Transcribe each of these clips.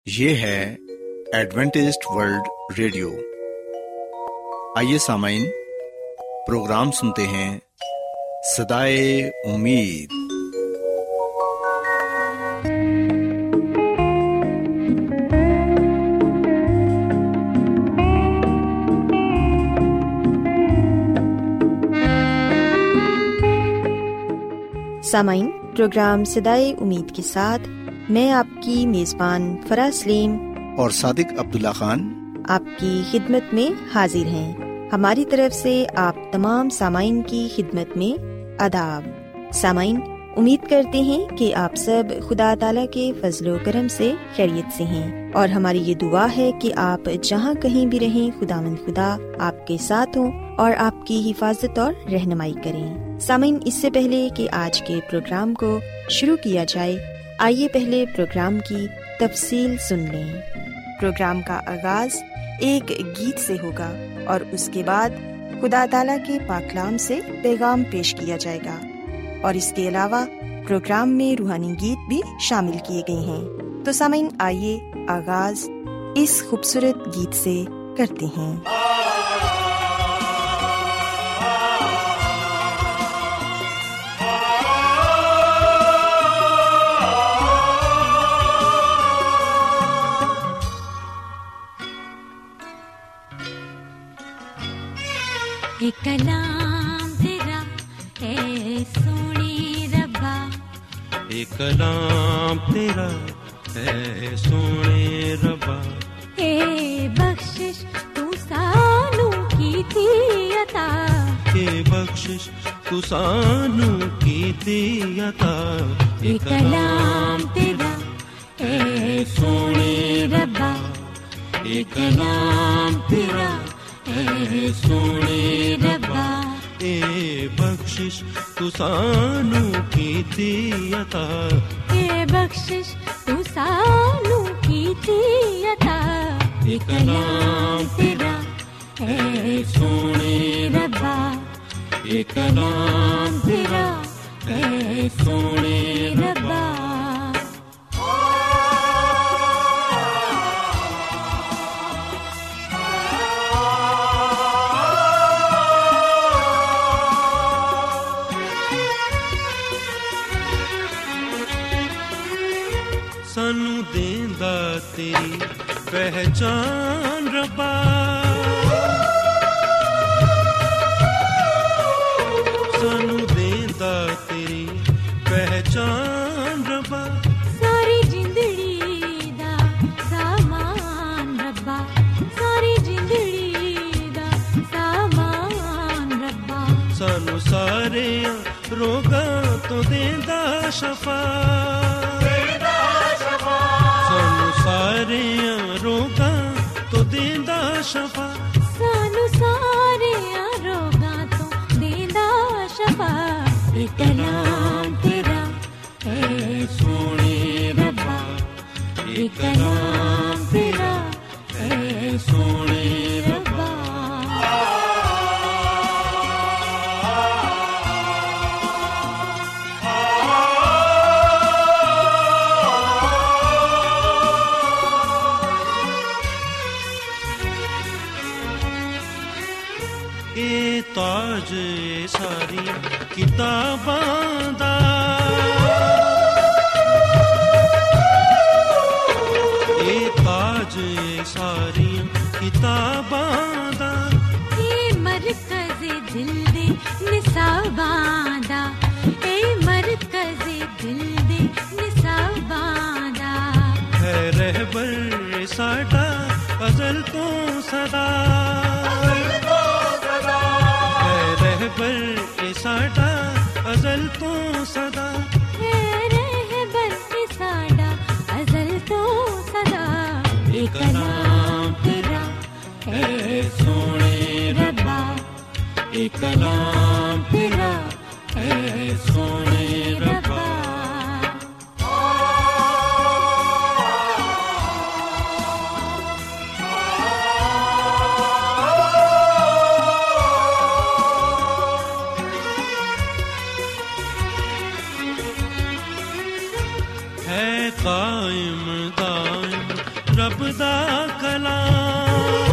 یہ ہے Adventist world radio. آئیے سامعین، پروگرام سنتے ہیں صدائے امید۔ سامعین، پروگرام صدائے امید کے ساتھ میں آپ کی میزبان فرا سلیم اور صادق عبداللہ خان آپ کی خدمت میں حاضر ہیں۔ ہماری طرف سے آپ تمام سامعین کی خدمت میں آداب۔ سامعین، امید کرتے ہیں کہ آپ سب خدا تعالیٰ کے فضل و کرم سے خیریت سے ہیں، اور ہماری یہ دعا ہے کہ آپ جہاں کہیں بھی رہیں، خداوند خدا آپ کے ساتھ ہوں اور آپ کی حفاظت اور رہنمائی کریں۔ سامعین، اس سے پہلے کہ آج کے پروگرام کو شروع کیا جائے، آئیے پہلے پروگرام کی تفصیل سن لیں۔ پروگرام کا آغاز ایک گیت سے ہوگا اور اس کے بعد خدا تعالیٰ کے پاک کلام سے پیغام پیش کیا جائے گا، اور اس کے علاوہ پروگرام میں روحانی گیت بھی شامل کیے گئے ہیں۔ تو سامعین، آئیے آغاز اس خوبصورت گیت سے کرتے ہیں۔ ایک کلام تیرا اے سونے ربا، ایک کلام تیرا اے سونے ربا، اے بخشش تو سانوں کی تھی عطا، اے بخشش تو سانوں کی تھی عطا، ایک کلام تیرا اے سونے ربا، ایک کلام تیرا اے سونے ربا، اے بخشش تو سانوں کی تھی عطا، اے بخشش تو سانوں کی تھی عطا، ایک کلام تیرا اے سونے ربا، ایک کلام تیرا اے سونے ربا۔ سانوں دیندا تیری پہچان ربا، سانوں دیندا تیری پہچان ربا، ساری زندگی دا سامان ربا، ساری زندگی دا سامان ربا، سانوں سارے روگاں تو دیندا شفا، سانوں سارے روگاں تو دیندا شفا، سانوں سارے روگاں تو دیندا شفا، ایک کلام تیرا اے سونے ربا، ایک کلام تیرا اے سونے ربا۔ اے تاج ساری کتاباں دا، اے تاج ساری کتاباں دا، اے مرکز دل دے نصاباں دا، اے مرکز دل دے نصاباں دا، ہے رہبر ساڈا ازل تو سدا، رہبر ساڈا ازل تو صدا، اے رہبر ساڈا ازل تو صدا، ایک کلام تیرا اے سونے ربا، ایک کلام تیرا اے سونے ربا۔ رب دا کلام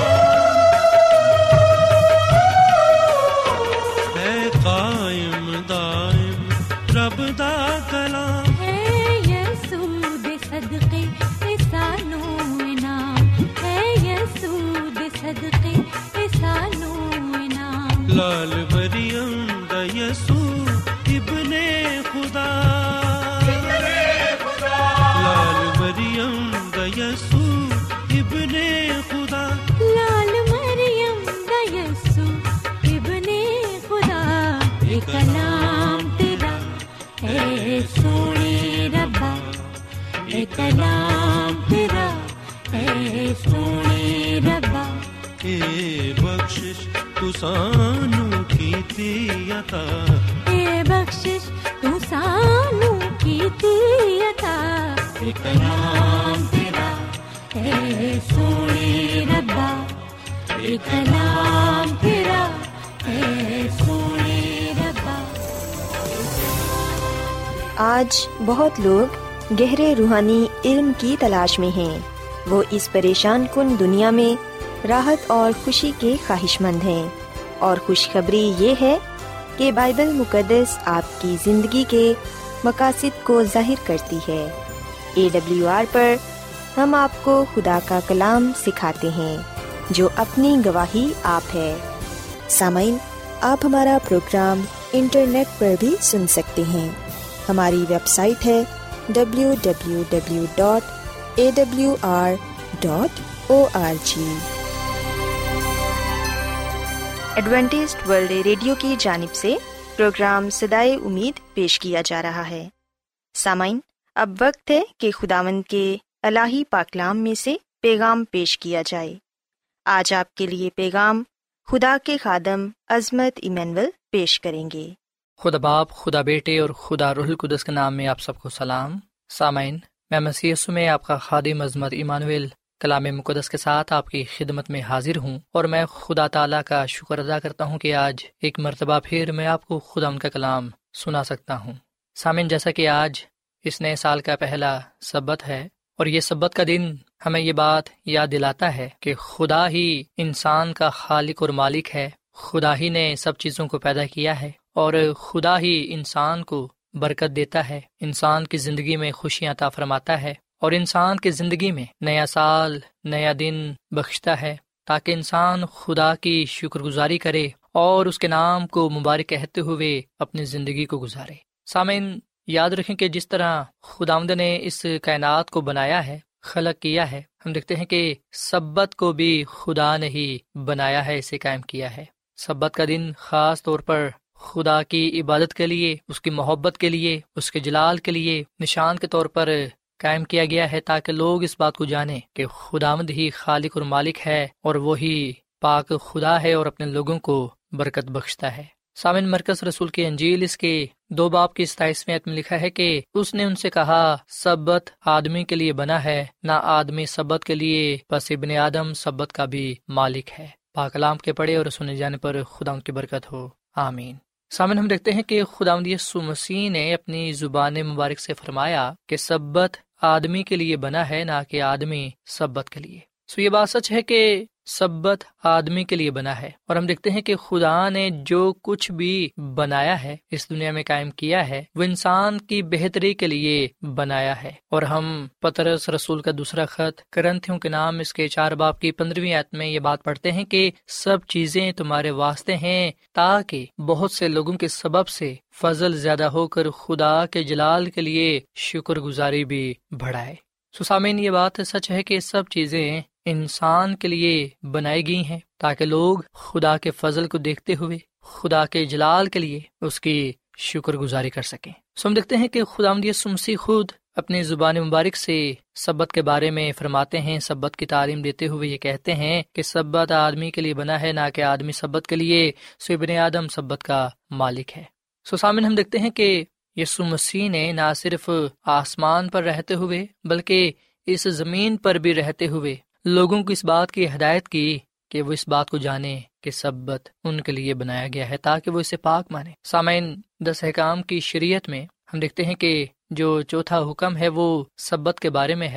ہے قائم دائم رب دا کلام ہے یسوع دے صدقے سانوں انعام ہے یسوع دے صدقے سانوں انعام لال مریم دا یسوع ابن خدا لال مریم دا یسوع ابن خدا لال مریم دا یسوع ابن خدا اے کلام تیرا اے سونے ربا اے کلام تیرا اے سونے ربا اے بخشش تو سانو کیتی عطا اے بخشش تو سانو کیتی عطا اے کلام تیرا اے سونے ربا اے کلام تیرا اے سونے ربا آج بہت لوگ گہرے روحانی علم کی تلاش میں ہیں۔ وہ اس پریشان کن دنیا میں راحت اور خوشی کے خواہش مند ہیں، اور خوشخبری یہ ہے کہ بائبل مقدس آپ کی زندگی کے مقاصد کو ظاہر کرتی ہے۔ AWR پر ہم آپ کو خدا کا کلام سکھاتے ہیں جو اپنی گواہی آپ ہے۔ سامعین، آپ ہمارا پروگرام انٹرنیٹ پر بھی سن سکتے ہیں۔ ہماری ویب سائٹ ہے www.awr.org۔ ایڈوینٹسٹ ورلڈ ریڈیو کی جانب سے پروگرام صدائے امید پیش کیا جا رہا ہے۔ سامعین، اب وقت ہے کہ خداوند کے الہی پاکلام میں سے پیغام پیش کیا جائے۔ آج آپ کے لیے پیغام خدا کے خادم عظمت ایمینول پیش کریں گے۔ خدا باپ، خدا بیٹے اور خدا روح القدس کے نام میں آپ سب کو سلام۔ سامعین، میں مسیح یسوع میں آپ کا خادم عظمت ایمانویل کلام مقدس کے ساتھ آپ کی خدمت میں حاضر ہوں، اور میں خدا تعالیٰ کا شکر ادا کرتا ہوں کہ آج ایک مرتبہ پھر میں آپ کو خدا ان کا کلام سنا سکتا ہوں۔ سامعین، جیسا کہ آج اس نئے سال کا پہلا سبت ہے، اور یہ سبت کا دن ہمیں یہ بات یاد دلاتا ہے کہ خدا ہی انسان کا خالق اور مالک ہے، خدا ہی نے سب چیزوں کو پیدا کیا ہے، اور خدا ہی انسان کو برکت دیتا ہے، انسان کی زندگی میں خوشیاں عطا فرماتا ہے، اور انسان کی زندگی میں نیا سال، نیا دن بخشتا ہے، تاکہ انسان خدا کی شکر گزاری کرے اور اس کے نام کو مبارک کہتے ہوئے اپنی زندگی کو گزارے۔ سامعین، یاد رکھیں کہ جس طرح خداوند نے اس کائنات کو بنایا ہے، خلق کیا ہے، ہم دیکھتے ہیں کہ سبت کو بھی خدا نے ہی بنایا ہے، اسے قائم کیا ہے۔ سبت کا دن خاص طور پر خدا کی عبادت کے لیے، اس کی محبت کے لیے، اس کے جلال کے لیے نشان کے طور پر قائم کیا گیا ہے، تاکہ لوگ اس بات کو جانیں کہ خداوند ہی خالق اور مالک ہے، اور وہی پاک خدا ہے اور اپنے لوگوں کو برکت بخشتا ہے۔ سامعین، مرکز رسول کی انجیل اس کے 2 باب کی 27ویں آیت میں لکھا ہے کہ اس نے ان سے کہا، سبت آدمی کے لیے بنا ہے، نہ آدمی سبت کے لیے، پس ابن آدم سبت کا بھی مالک ہے۔ پاک کلام کے پڑھے اور سنے جانے پر خدا ان کی برکت ہو، آمین۔ سامعین، ہم دیکھتے ہیں کہ خداوند یسوع مسیح نے اپنی زبان مبارک سے فرمایا کہ سبت آدمی کے لیے بنا ہے، نہ کہ آدمی سبت کے لیے۔ یہ بات سچ ہے کہ سبت آدمی کے لیے بنا ہے، اور ہم دیکھتے ہیں کہ خدا نے جو کچھ بھی بنایا ہے، اس دنیا میں قائم کیا ہے، وہ انسان کی بہتری کے لیے بنایا ہے۔ اور ہم پطرس رسول کا دوسرا خط کرنتھیوں کے نام اس کے 4 باب کی 15ویں آیت میں یہ بات پڑھتے ہیں کہ سب چیزیں تمہارے واسطے ہیں، تاکہ بہت سے لوگوں کے سبب سے فضل زیادہ ہو کر خدا کے جلال کے لیے شکر گزاری بھی بڑھائے۔ سامعین، یہ بات سچ ہے کہ سب چیزیں انسان کے لیے بنائی گئی ہیں، تاکہ لوگ خدا کے فضل کو دیکھتے ہوئے خدا کے جلال کے لیے اس کی شکر گزاری کر سکیں۔ ہم دیکھتے ہیں کہ خداوند یسوع مسیح خود اپنی زبان مبارک سے سبت کے بارے میں فرماتے ہیں، سبت کی تعلیم دیتے ہوئے یہ کہتے ہیں کہ سبت آدمی کے لیے بنا ہے، نہ کہ آدمی سبت کے لیے، سو ابن آدم سبت کا مالک ہے۔ سامعین، ہم دیکھتے ہیں کہ یسوع مسیح نے نہ صرف آسمان پر رہتے ہوئے بلکہ اس زمین پر بھی رہتے ہوئے لوگوں کو اس بات کی ہدایت کی کہ وہ اس بات کو جانیں کہ سبت ان کے لیے بنایا گیا ہے، تاکہ وہ اسے پاک مانے۔ سامعین، 10 احکام کی شریعت میں ہم دیکھتے ہیں کہ جو چوتھا حکم ہے وہ سبت کے بارے میں ہے،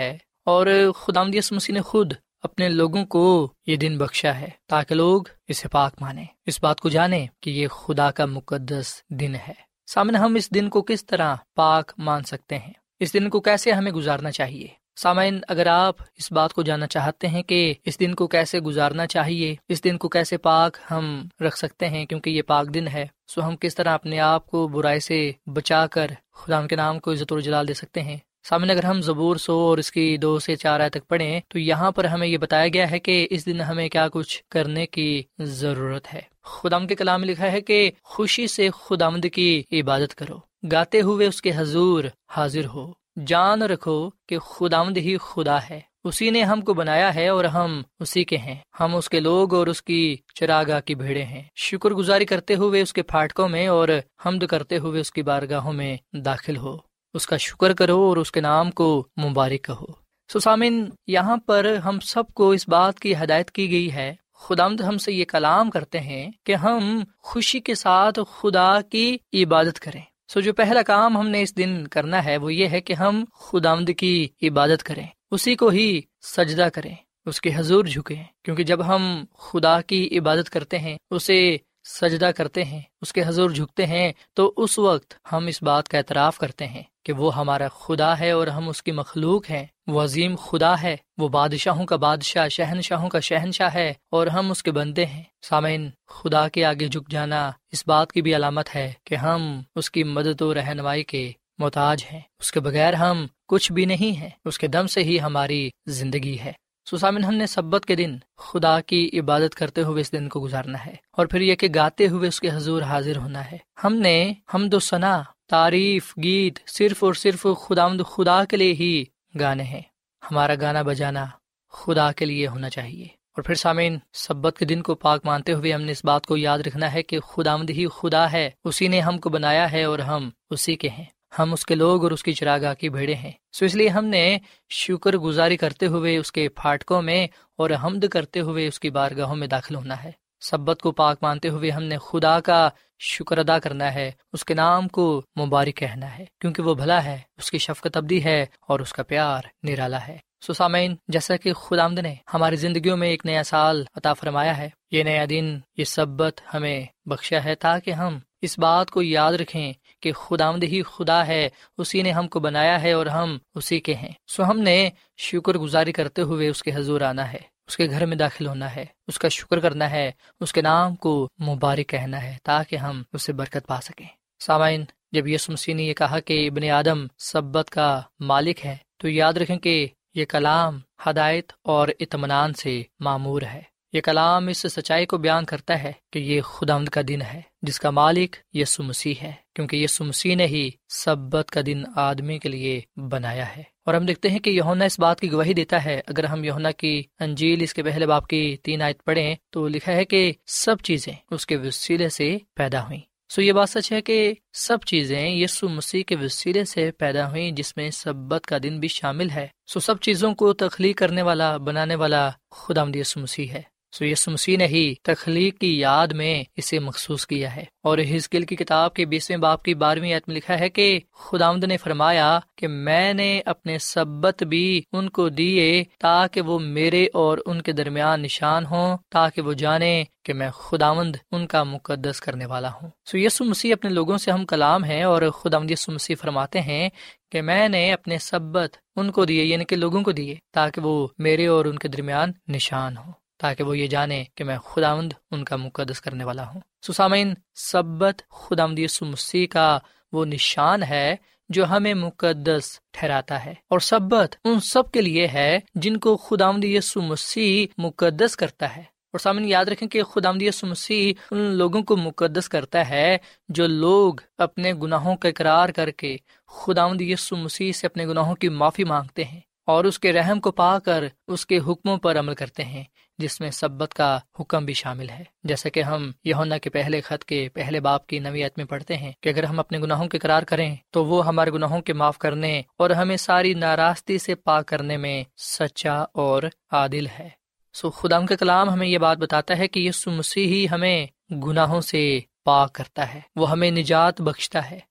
اور خداوند یسوع مسیح نے خود اپنے لوگوں کو یہ دن بخشا ہے تاکہ لوگ اسے پاک مانیں، اس بات کو جانیں کہ یہ خدا کا مقدس دن ہے۔ سامنے ہم اس دن کو کس طرح پاک مان سکتے ہیں؟ اس دن کو کیسے ہمیں گزارنا چاہیے؟ سامعین، اگر آپ اس بات کو جاننا چاہتے ہیں کہ اس دن کو کیسے گزارنا چاہیے، اس دن کو کیسے پاک ہم رکھ سکتے ہیں کیونکہ یہ پاک دن ہے، سو ہم کس طرح اپنے آپ کو برائی سے بچا کر خدا کے نام کو عزت و جلال دے سکتے ہیں۔ سامنے اگر ہم زبور 100 اور اس کی 2 سے 4 آیت تک پڑھیں تو یہاں پر ہمیں یہ بتایا گیا ہے کہ اس دن ہمیں کیا کچھ کرنے کی ضرورت ہے۔ خداوند کے کلام میں لکھا ہے کہ خوشی سے خداوند کی عبادت کرو، گاتے ہوئے اس کے حضور حاضر ہو، جان رکھو کہ خداوند ہی خدا ہے، اسی نے ہم کو بنایا ہے اور ہم اسی کے ہیں، ہم اس کے لوگ اور اس کی چراگاہ کی بھیڑیں ہیں۔ شکر گزاری کرتے ہوئے اس کے پھاٹکوں میں اور حمد کرتے ہوئے اس کی بارگاہوں میں داخل ہو، اس کا شکر کرو اور اس کے نام کو مبارک کہو۔ سامعین، یہاں پر ہم سب کو اس بات کی ہدایت کی گئی ہے، خداوند ہم سے یہ کلام کرتے ہیں کہ ہم خوشی کے ساتھ خدا کی عبادت کریں۔ جو پہلا کام ہم نے اس دن کرنا ہے وہ یہ ہے کہ ہم خداوند کی عبادت کریں، اسی کو ہی سجدہ کریں، اس کے حضور جھکیں، کیونکہ جب ہم خدا کی عبادت کرتے ہیں، اسے سجدہ کرتے ہیں، اس کے حضور جھکتے ہیں، تو اس وقت ہم اس بات کا اعتراف کرتے ہیں کہ وہ ہمارا خدا ہے اور ہم اس کی مخلوق ہیں، وہ عظیم خدا ہے، وہ بادشاہوں کا بادشاہ، شہنشاہوں کا شہنشاہ ہے اور ہم اس کے بندے ہیں۔ سامعین، خدا کے آگے جھک جانا اس بات کی بھی علامت ہے کہ ہم اس کی مدد و رہنمائی کے محتاج ہیں، اس کے بغیر ہم کچھ بھی نہیں ہیں، اس کے دم سے ہی ہماری زندگی ہے۔ سامعین، ہم نے سبت کے دن خدا کی عبادت کرتے ہوئے اس دن کو گزارنا ہے، اور پھر یہ کہ گاتے ہوئے اس کے حضور حاضر ہونا ہے۔ ہم نے حمد و ثنا، تعریف، گیت صرف اور صرف خداوند خدا کے لیے ہی گانے ہیں، ہمارا گانا بجانا خدا کے لیے ہونا چاہیے۔ اور پھر سامعین، سبت کے دن کو پاک مانتے ہوئے ہم نے اس بات کو یاد رکھنا ہے کہ خداوند ہی خدا ہے، اسی نے ہم کو بنایا ہے اور ہم اسی کے ہیں، ہم اس کے لوگ اور اس کی چراگاہ کی بھیڑیں ہیں۔ اس لیے ہم نے شکر گزاری کرتے ہوئے اس کے پھاٹکوں میں اور حمد کرتے ہوئے اس کی بارگاہوں میں داخل ہونا ہے۔ سبت کو پاک مانتے ہوئے ہم نے خدا کا شکر ادا کرنا ہے، اس کے نام کو مبارک کہنا ہے، کیونکہ وہ بھلا ہے، اس کی شفقت ابدی ہے اور اس کا پیار نرالا ہے۔ سامعین، جیسا کہ خداوند نے ہماری زندگیوں میں ایک نیا سال عطا فرمایا ہے، یہ نیا دن، یہ سبت ہمیں بخشا ہے تاکہ ہم اس بات کو یاد رکھیں کہ خداوند ہی خدا ہے، اسی نے ہم کو بنایا ہے اور ہم اسی کے ہیں۔ ہم نے شکر گزاری کرتے ہوئے اس کے حضور آنا ہے، اس کے گھر میں داخل ہونا ہے، اس کا شکر کرنا ہے، اس کے نام کو مبارک کہنا ہے تاکہ ہم اس سے برکت پا سکیں۔ سامعین، جب یسوع مسیح نے یہ کہا کہ ابن آدم سبت کا مالک ہے، تو یاد رکھیں کہ یہ کلام ہدایت اور اطمینان سے معمور ہے۔ یہ کلام اس سچائی کو بیان کرتا ہے کہ یہ خداوند کا دن ہے جس کا مالک یسوع مسیح ہے، کیونکہ یسوع مسیح نے ہی سبت کا دن آدمی کے لیے بنایا ہے۔ اور ہم دیکھتے ہیں کہ یوحنا اس بات کی گواہی دیتا ہے۔ اگر ہم یوحنا کی انجیل اس کے پہلے باب کی 3 آیت پڑھیں تو لکھا ہے کہ سب چیزیں اس کے وسیلے سے پیدا ہوئیں۔ یہ بات سچ ہے کہ سب چیزیں یسوع مسیح کے وسیلے سے پیدا ہوئیں، جس میں سبت کا دن بھی شامل ہے۔ سب چیزوں کو تخلیق کرنے والا، بنانے والا خداوند یسوع مسیح ہے۔ یسوع مسیح نے ہی تخلیق کی یاد میں اسے مخصوص کیا ہے۔ اور حزقیل کی کتاب کے 20ویں باب کی 12ویں آیت میں لکھا ہے کہ خداوند نے فرمایا کہ میں نے اپنے سبت بھی ان کو دیے تاکہ وہ میرے اور ان کے درمیان نشان ہوں، تاکہ وہ جانے کہ میں خداوند ان کا مقدس کرنے والا ہوں۔ یسوع مسیح اپنے لوگوں سے ہم کلام ہیں، اور خداوند یسوع مسیح فرماتے ہیں کہ میں نے اپنے سبت ان کو دیے، یعنی کہ لوگوں کو دیے، تاکہ وہ میرے اور ان کے درمیان نشان ہوں، تاکہ وہ یہ جانے کہ میں خداوند ان کا مقدس کرنے والا ہوں۔ سامعین، سبت خداوند یسوع مسیح کا وہ نشان ہے جو ہمیں مقدس ٹھہراتا ہے، اور سبت ان سب کے لیے ہے جن کو خداوند یسوع مسیح مقدس کرتا ہے۔ اور سامعین، یاد رکھیں کہ خداوند یسوع مسیح ان لوگوں کو مقدس کرتا ہے جو لوگ اپنے گناہوں کا اقرار کر کے خداوند یسوع مسیح سے اپنے گناہوں کی معافی مانگتے ہیں اور اس کے رحم کو پا کر اس کے حکموں پر عمل کرتے ہیں، جس میں سبت کا حکم بھی شامل ہے۔ جیسا کہ ہم یوحنا کے پہلے خط کے پہلے باب کی 9 آیت میں پڑھتے ہیں کہ اگر ہم اپنے گناہوں کے اقرار کریں تو وہ ہمارے گناہوں کے معاف کرنے اور ہمیں ساری ناراستی سے پاک کرنے میں سچا اور عادل ہے۔ خدا کا کلام ہمیں یہ بات بتاتا ہے کہ یسوع مسیح ہی ہمیں گناہوں سے پاک کرتا ہے، وہ ہمیں نجات بخشتا ہے۔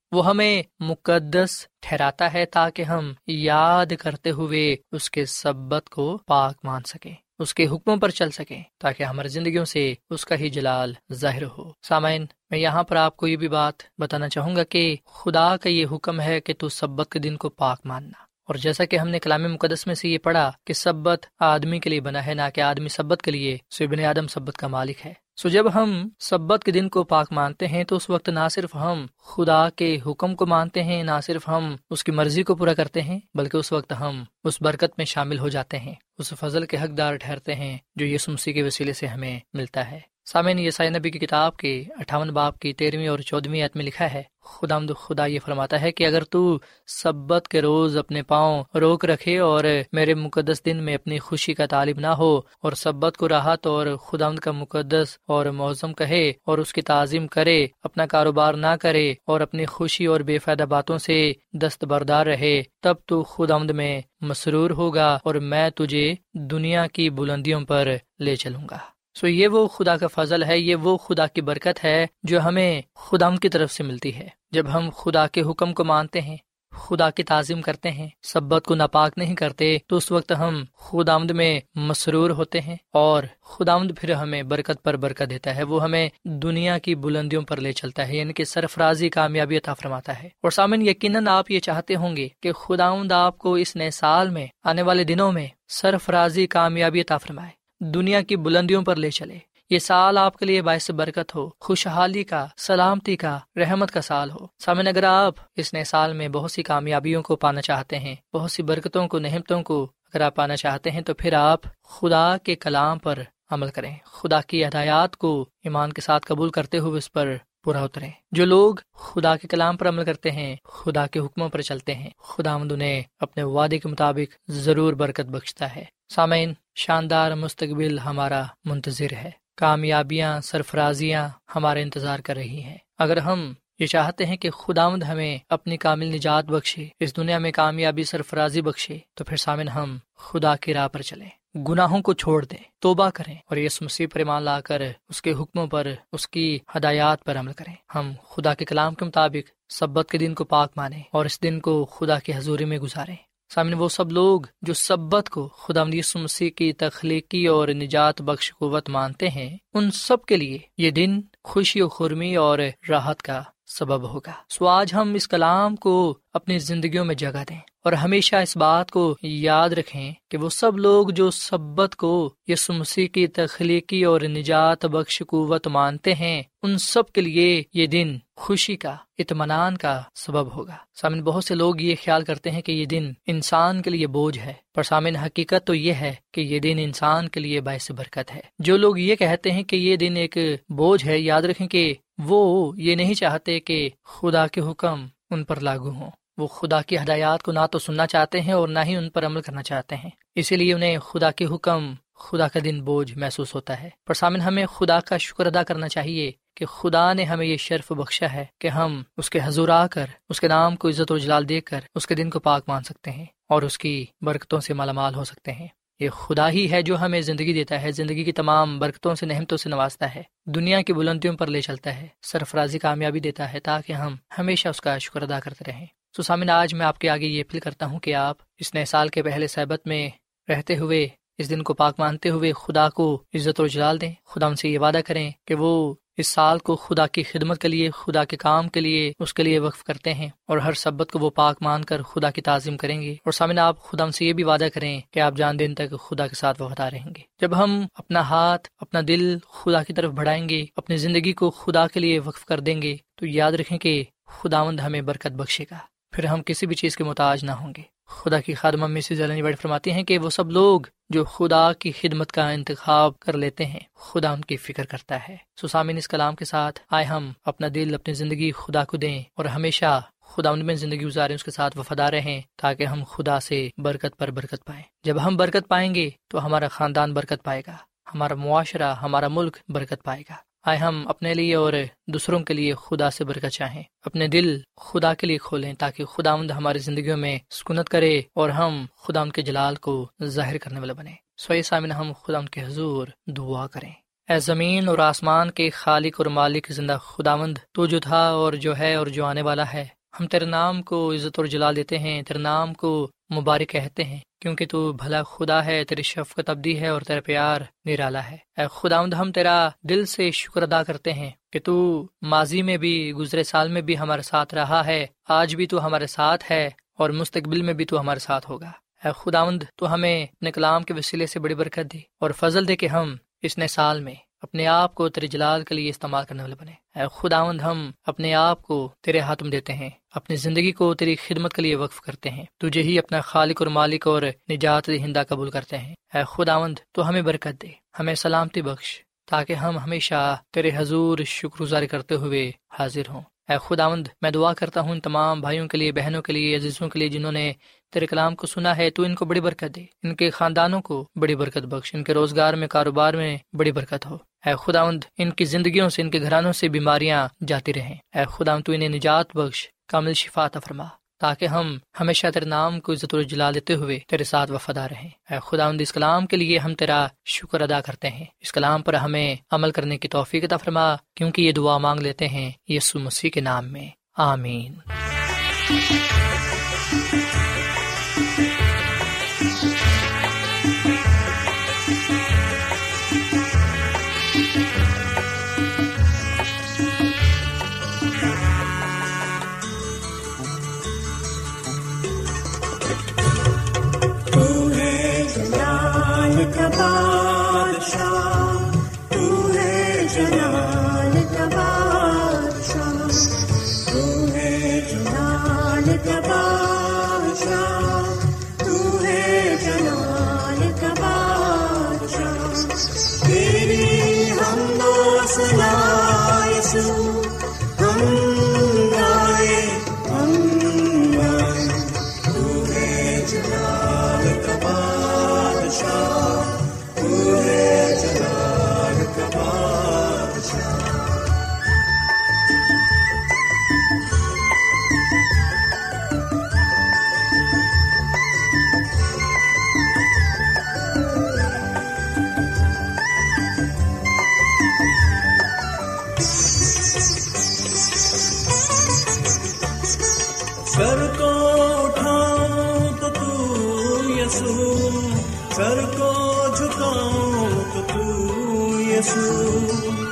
وہ ہمیں مقدس ٹھہراتا ہے تاکہ ہم یاد کرتے ہوئے اس کے سبت کو پاک مان سکیں، اس کے حکموں پر چل سکیں، تاکہ ہماری زندگیوں سے اس کا ہی جلال ظاہر ہو۔ سامعین، میں یہاں پر آپ کو یہ بھی بات بتانا چاہوں گا کہ خدا کا یہ حکم ہے کہ تو سبت کے دن کو پاک ماننا، اور جیسا کہ ہم نے کلام مقدس میں سے یہ پڑھا کہ سبت آدمی کے لیے بنا ہے، نہ کہ آدمی سبت کے لیے، سو ابن آدم سبت کا مالک ہے۔ جب ہم سبت کے دن کو پاک مانتے ہیں تو اس وقت نہ صرف ہم خدا کے حکم کو مانتے ہیں، نہ صرف ہم اس کی مرضی کو پورا کرتے ہیں، بلکہ اس وقت ہم اس برکت میں شامل ہو جاتے ہیں، اس فضل کے حقدار ٹھہرتے ہیں جو یسوع مسیح کے وسیلے سے ہمیں ملتا ہے۔ سامعین، یسائی نبی کی کتاب کے 58 باب کی 13ویں اور 14ویں آیت میں لکھا ہے، خدا یہ فرماتا ہے کہ اگر تو سبت کے روز اپنے پاؤں روک رکھے اور میرے مقدس دن میں اپنی خوشی کا طالب نہ ہو، اور سبت کو راحت اور خداوند کا مقدس اور معظم کہے اور اس کی تعظیم کرے، اپنا کاروبار نہ کرے اور اپنی خوشی اور بے فائدہ باتوں سے دستبردار رہے، تب تو خداوند میں مسرور ہوگا اور میں تجھے دنیا کی بلندیوں پر لے چلوں گا۔ یہ وہ خدا کا فضل ہے، یہ وہ خدا کی برکت ہے جو ہمیں خداوند کی طرف سے ملتی ہے۔ جب ہم خدا کے حکم کو مانتے ہیں، خدا کی تعظیم کرتے ہیں، سبت کو ناپاک نہیں کرتے، تو اس وقت ہم خداوند میں مسرور ہوتے ہیں، اور خداوند پھر ہمیں برکت پر برکت دیتا ہے، وہ ہمیں دنیا کی بلندیوں پر لے چلتا ہے، یعنی کہ سرفرازی کامیابی عطا فرماتا ہے۔ اور سامن، یقیناً آپ یہ چاہتے ہوں گے کہ خداوند آپ کو اس نئے سال میں، آنے والے دنوں میں سرفرازی کامیابی عطا فرمائے، دنیا کی بلندیوں پر لے چلے، یہ سال آپ کے لیے باعث برکت ہو، خوشحالی کا، سلامتی کا، رحمت کا سال ہو۔ سامن، اگر آپ اس نئے سال میں بہت سی کامیابیوں کو پانا چاہتے ہیں، بہت سی برکتوں کو، نعمتوں کو اگر آپ پانا چاہتے ہیں، تو پھر آپ خدا کے کلام پر عمل کریں، خدا کی ہدایات کو ایمان کے ساتھ قبول کرتے ہوئے اس پر پورا اتریں۔ جو لوگ خدا کے کلام پر عمل کرتے ہیں، خدا کے حکموں پر چلتے ہیں، خداوند انہیں اپنے وعدے کے مطابق ضرور برکت بخشتا ہے۔ سامعین، شاندار مستقبل ہمارا منتظر ہے، کامیابیاں، سرفرازیاں ہمارا انتظار کر رہی ہیں۔ اگر ہم یہ چاہتے ہیں کہ خداوند ہمیں اپنی کامل نجات بخشے، اس دنیا میں کامیابی، سرفرازی بخشے، تو پھر سامن ہم خدا کی راہ پر چلیں، گناہوں کو چھوڑ دیں، توبہ کریں، اور یسوع مسیح پر ایمان لا کر اس کے حکموں پر، اس کی ہدایات پر عمل کریں۔ ہم خدا کے کلام کے مطابق سبت کے دن کو پاک مانیں اور اس دن کو خدا کی حضوری میں گزاریں۔ سامنے، وہ سب لوگ جو سبت کو خداوند یسوع مسیح کی تخلیقی اور نجات بخش قوت مانتے ہیں، ان سب کے لیے یہ دن خوشی و خرمی اور راحت کا سبب ہوگا۔ آج ہم اس کلام کو اپنی زندگیوں میں جگہ دیں اور ہمیشہ اس بات کو یاد رکھیں کہ وہ سب لوگ جو سبت کو یسوع مسیح کی تخلیقی اور نجات بخش قوت مانتے ہیں، ان سب کے لیے یہ دن خوشی کا، اطمینان کا سبب ہوگا۔ سامن، بہت سے لوگ یہ خیال کرتے ہیں کہ یہ دن انسان کے لیے بوجھ ہے، پر سامن، حقیقت تو یہ ہے کہ یہ دن انسان کے لیے باعث برکت ہے۔ جو لوگ یہ کہتے ہیں کہ یہ دن ایک بوجھ ہے، یاد رکھیں کہ وہ یہ نہیں چاہتے کہ خدا کے حکم ان پر لاگو ہوں، وہ خدا کی ہدایات کو نہ تو سننا چاہتے ہیں اور نہ ہی ان پر عمل کرنا چاہتے ہیں، اسی لیے انہیں خدا کے حکم، خدا کا دن بوجھ محسوس ہوتا ہے۔ پر سامن، ہمیں خدا کا شکر ادا کرنا چاہیے کہ خدا نے ہمیں یہ شرف بخشا ہے کہ ہم اس کے حضور آ کر، اس کے نام کو عزت و جلال دے کر اس کے دن کو پاک مان سکتے ہیں اور اس کی برکتوں سے مالا مال ہو سکتے ہیں۔ یہ خدا ہی ہے جو ہمیں زندگی دیتا ہے، زندگی کی تمام برکتوں سے، نعمتوں سے نوازتا ہے، دنیا کی بلندیوں پر لے چلتا ہے، سرفرازی کامیابی دیتا ہے، تاکہ ہم ہمیشہ اس کا شکر ادا کرتے رہیں۔ سامن، آج میں آپ کے آگے یہ اپیل کرتا ہوں کہ آپ اس نئے سال کے پہلے سبت میں رہتے ہوئے، اس دن کو پاک مانتے ہوئے خدا کو عزت و جلال دیں، خدا ان سے یہ وعدہ کریں کہ وہ اس سال کو خدا کی خدمت کے لیے، خدا کے کام کے لیے، اس کے لیے وقف کرتے ہیں، اور ہر سبت کو وہ پاک مان کر خدا کی تعظیم کریں گے۔ اور سامنے، آپ خدا ان سے یہ بھی وعدہ کریں کہ آپ جان دن تک خدا کے ساتھ وفادار رہیں گے۔ جب ہم اپنا ہاتھ، اپنا دل خدا کی طرف بڑھائیں گے، اپنی زندگی کو خدا کے لیے وقف کر دیں گے، تو یاد رکھیں کہ خداوند ہمیں برکت بخشے گا، پھر ہم کسی بھی چیز کے محتاج نہ ہوں گے۔ خدا کی خادمہ مسز ایلن جی وائٹ فرماتی ہیں کہ وہ سب لوگ جو خدا کی خدمت کا انتخاب کر لیتے ہیں، خدا ان کی فکر کرتا ہے۔ سامعین، اس کلام کے ساتھ آئے ہم اپنا دل، اپنی زندگی خدا کو دیں اور ہمیشہ خدا ان میں زندگی گزاریں، اس کے ساتھ وفادار رہیں، تاکہ ہم خدا سے برکت پر برکت پائیں۔ جب ہم برکت پائیں گے تو ہمارا خاندان برکت پائے گا، ہمارا معاشرہ، ہمارا ملک برکت پائے گا۔ آئے ہم اپنے لیے اور دوسروں کے لیے خدا سے برکت چاہیں، اپنے دل خدا کے لیے کھولیں، تاکہ خداوند ہماری زندگیوں میں سکونت کرے اور ہم خداوند کے جلال کو ظاہر کرنے والے بنیں۔ سوئے سامن، ہم خداوند کے حضور دعا کریں۔ اے زمین اور آسمان کے خالق اور مالک زندہ خداوند، تو جو تھا اور جو ہے اور جو آنے والا ہے، ہم تیرے نام کو عزت اور جلال دیتے ہیں، تیرے نام کو مبارک کہتے ہیں، کیونکہ تو بھلا خدا ہے، تیری شفقت ابدی ہے اور تیرا پیار نرالا ہے۔ اے خداوند، ہم تیرا دل سے شکر ادا کرتے ہیں کہ تو ماضی میں بھی، گزرے سال میں بھی ہمارے ساتھ رہا ہے، آج بھی تو ہمارے ساتھ ہے اور مستقبل میں بھی تو ہمارے ساتھ ہوگا۔ اے خداوند، تو ہمیں اپنے کلام کے وسیلے سے بڑی برکت دے اور فضل دے کہ ہم اس نئے سال میں اپنے آپ کو تیرے جلال کے لیے استعمال کرنے والے بنے۔ اے خداوند، ہم اپنے آپ کو تیرے ہاتھ میں دیتے ہیں، اپنی زندگی کو تیری خدمت کے لیے وقف کرتے ہیں، تجھے ہی اپنا خالق اور مالک اور نجات دہندہ قبول کرتے ہیں۔ اے خداوند، تو ہمیں برکت دے، ہمیں سلامتی بخش، تاکہ ہم ہمیشہ تیرے حضور شکر گزار کرتے ہوئے حاضر ہوں۔ اے خداوند، میں دعا کرتا ہوں ان تمام بھائیوں کے لیے، بہنوں کے لیے، عزیزوں کے لیے جنہوں نے تیرے کلام کو سنا ہے، تو ان کو بڑی برکت دے، ان کے خاندانوں کو بڑی برکت بخش، ان کے روزگار میں، کاروبار میں بڑی برکت ہو۔ اے خداوند، ان کی زندگیوں سے، ان کے گھرانوں سے بیماریاں جاتی رہیں۔ اے خداوند، تو انہیں نجات بخش، کامل شفا عطا فرما، تاکہ ہم ہمیشہ تیرے نام کو عزت و جلال دیتے ہوئے تیرے ساتھ وفادار رہیں۔ اے خداوند، اس کلام کے لیے ہم تیرا شکر ادا کرتے ہیں، اس کلام پر ہمیں عمل کرنے کی توفیق عطا فرما، کیونکہ یہ دعا مانگ لیتے ہیں یسوع مسیح کے نام میں، آمین۔ سر کو اٹھاؤں تو تو یسوع، سر کو جھکاؤں تو تو یسوع،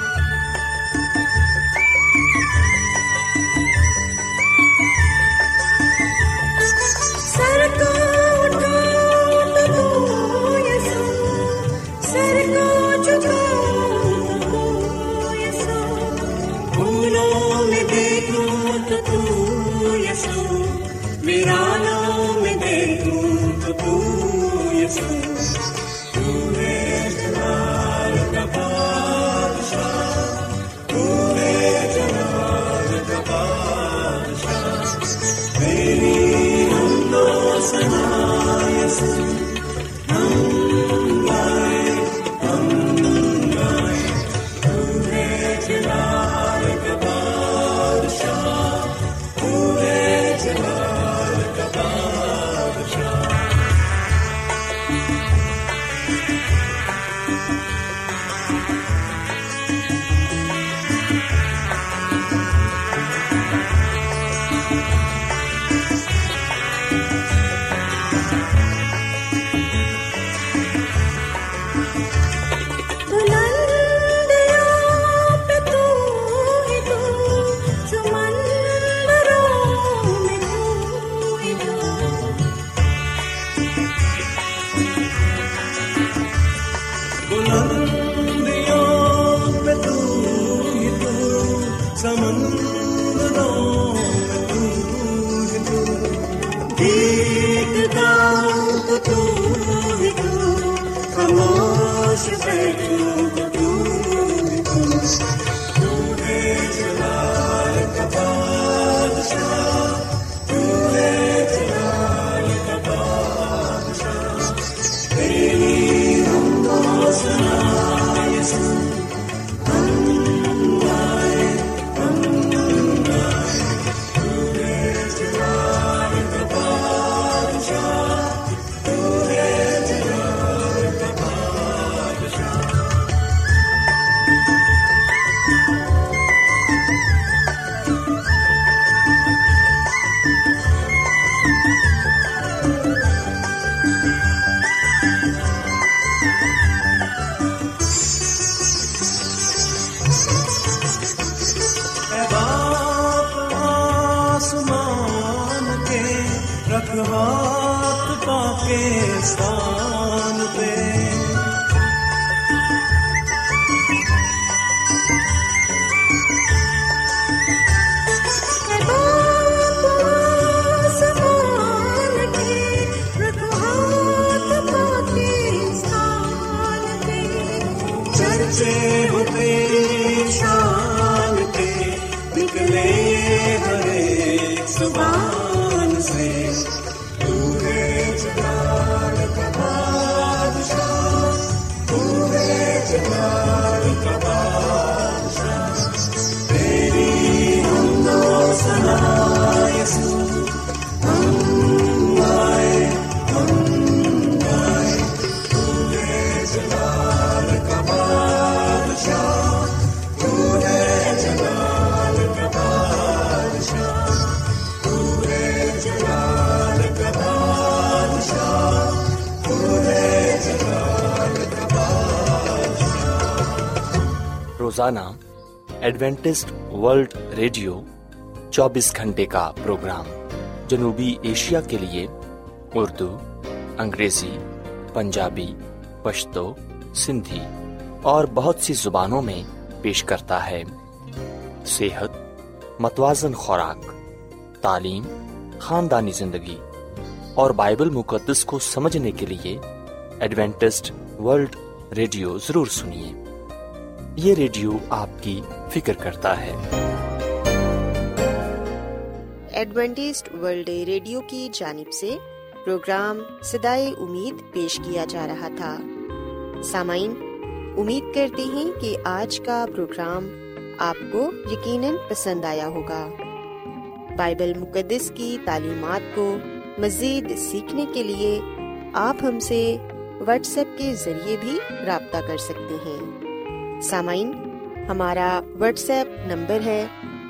سر کو اٹھاؤں تو تو یسوع، سر کو جھکاؤں تو تو یسوع، پھولوں میں دیکھوں تو تو یسوع، ویرانوں میں دیکھوں تو تو یسوع، تو ہے جلال کا بادشاہ، تو ہے جلال کا بادشاہ، تیری حمد و ثنا یسوع، ہم گائیں تو ہے جلال کا بادشاہ، تو ہے جلال کا بادشاہ۔ آسمان پہ ہو تیری شان پہ نکلے ہر ایک زبان سے تو ہے جلال کا بادشاہ، تو ہے جلال کا بادشاہ، تیری حمد و ثنا یسوع ہم گائے تو ہے جلال کا بادشاہ، تو ہے جلال کا بادشاہ، تو ہے جلال کا بادشاہ، تو ہے جلال کا بادشاہ۔ روزانہ ایڈوینٹسٹ ورلڈ ریڈیو 24 گھنٹے کا پروگرام جنوبی ایشیا کے لیے اردو، انگریزی، پنجابی، پشتو، سندھی اور بہت سی زبانوں میں پیش کرتا ہے۔ صحت، متوازن خوراک، تعلیم، خاندانی زندگی اور بائبل مقدس کو سمجھنے کے لیے ایڈوینٹسٹ ورلڈ ریڈیو ضرور سنیے۔ یہ ریڈیو آپ کی فکر کرتا ہے۔ ایڈوینٹسٹ ورلڈ ریڈیو کی جانب سے پروگرام صدائے امید پیش کیا جا رہا تھا۔ سامعین، امید کرتے ہیں کہ آج کا پروگرام آپ کو یقیناً پسند آیا ہوگا۔ بائبل مقدس کی تعلیمات کو مزید سیکھنے کے لیے آپ ہم سے واٹس ایپ کے ذریعے بھی رابطہ کر سکتے ہیں۔ سامعین، ہمارا واٹس ایپ نمبر ہے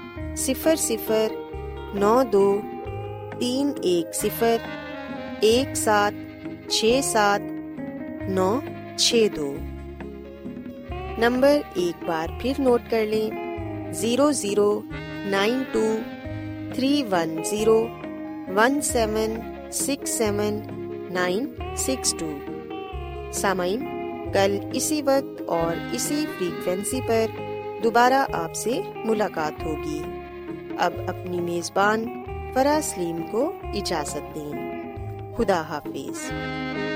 00923170176792 نمبر ایک بار پھر نوٹ کر لیں، 00923170176792۔ سامعین، کل اسی وقت اور اسی فریکوینسی پر دوبارہ آپ سے ملاقات ہوگی۔ اب اپنی میزبان فرا سلیم کو اجازت دیں۔ خدا حافظ۔